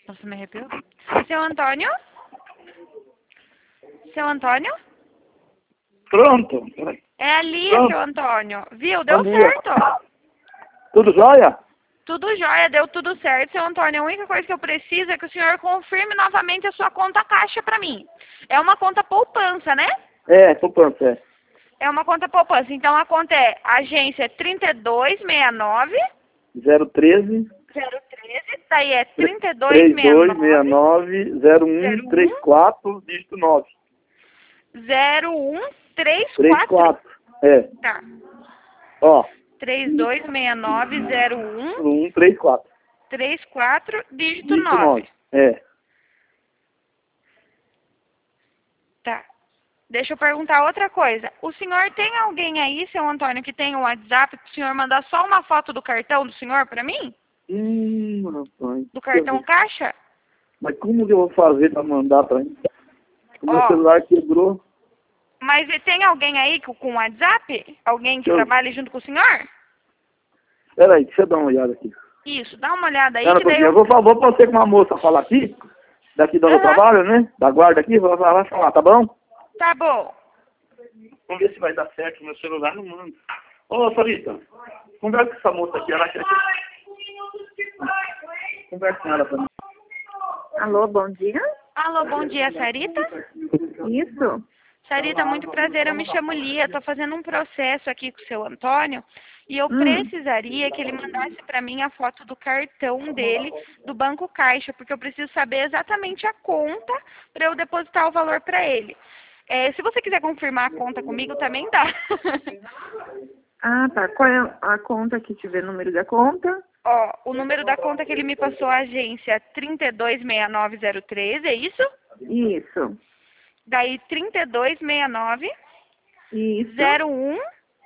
Nossa, me arrepiou. Seu Antônio? Seu Antônio? Pronto. É a Lia, Pronto. seu Antônio. Viu? Deu Bom dia. certo. Tudo jóia? Tudo jóia, deu tudo certo, seu Antônio. A única coisa que eu preciso é que o senhor confirme novamente a sua conta caixa pra mim. É uma conta poupança, né? Tô pronto, É uma conta poupança. Então a conta é agência 3269 013 013, daí é 3269 0134 dígito 9. 0134. 34. Tá. Ó, 3269 134. 0134, dígito Dígito 9. 9. Tá. Deixa eu perguntar outra coisa. O senhor tem alguém aí, seu Antônio, que tem um WhatsApp para o senhor mandar só uma foto do cartão do senhor para mim? Rapaz. Do cartão caixa? Mas como que eu vou fazer pra mandar pra mim? O meu Ó. celular quebrou. Mas e tem alguém aí com WhatsApp? Alguém que Eu- trabalhe junto com o senhor? Peraí, deixa eu dar uma olhada aqui. Isso, dá uma olhada aí Pera um que daí pouquinho, eu vou você com uma moça falar aqui, daqui do meu Aham. trabalho, né? Da guarda aqui, vai falar, tá bom? Tá bom. Vamos ver se vai dar certo, meu celular não manda. Ô, Sarita, conversa com essa moça aqui, ela quer... Conversa com ela pra mim. Alô, bom dia? Alô, bom dia, Sarita? Isso? Sarita, muito prazer, eu me chamo Lia, tô fazendo um processo aqui com o seu Antônio e eu precisaria que ele mandasse para mim a foto do cartão dele do Banco Caixa, porque eu preciso saber exatamente a conta para eu depositar o valor para ele. Se você quiser confirmar a conta comigo, também dá. Ah, tá. Qual é a conta que tiver o número da conta? Ó, o número da conta que ele me passou, a agência 326903, é isso? Isso. Daí 3269 Isso. 01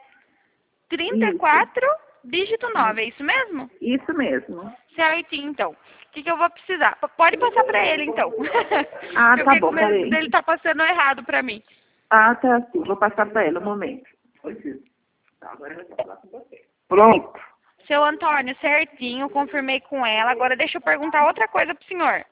34 dígito 9, é isso mesmo? Isso mesmo. Certinho, então. O que eu vou precisar? Pode passar pra ele, então. Ah, Eu tá fiquei bom, com medo peraí. dele tá passando errado pra mim. Ah, tá sim. Vou passar pra ela um momento. Pronto. Seu Antônio, certinho, confirmei com ela. Agora deixa eu perguntar outra coisa pro senhor.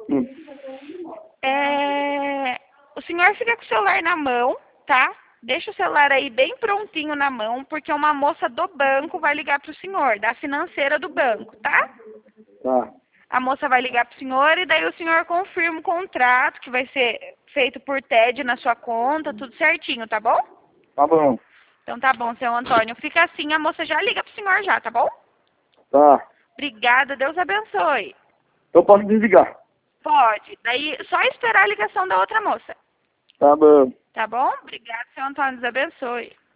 O senhor fica com o celular na mão, tá? Deixa o celular aí bem prontinho na mão, porque uma moça do banco vai ligar pro senhor, da financeira do banco, tá? Tá. A moça vai ligar pro senhor e daí o senhor confirma o contrato que vai ser feito por TED na sua conta, tudo certinho, tá bom? Tá bom. Então tá bom, seu Antônio. Fica assim, a moça já liga pro senhor já, tá bom? Tá. Obrigada, Deus abençoe. Eu posso desligar. Pode. Daí só esperar a ligação da outra moça. Tá bom. Tá bom? Obrigada, seu Antônio. Deus abençoe.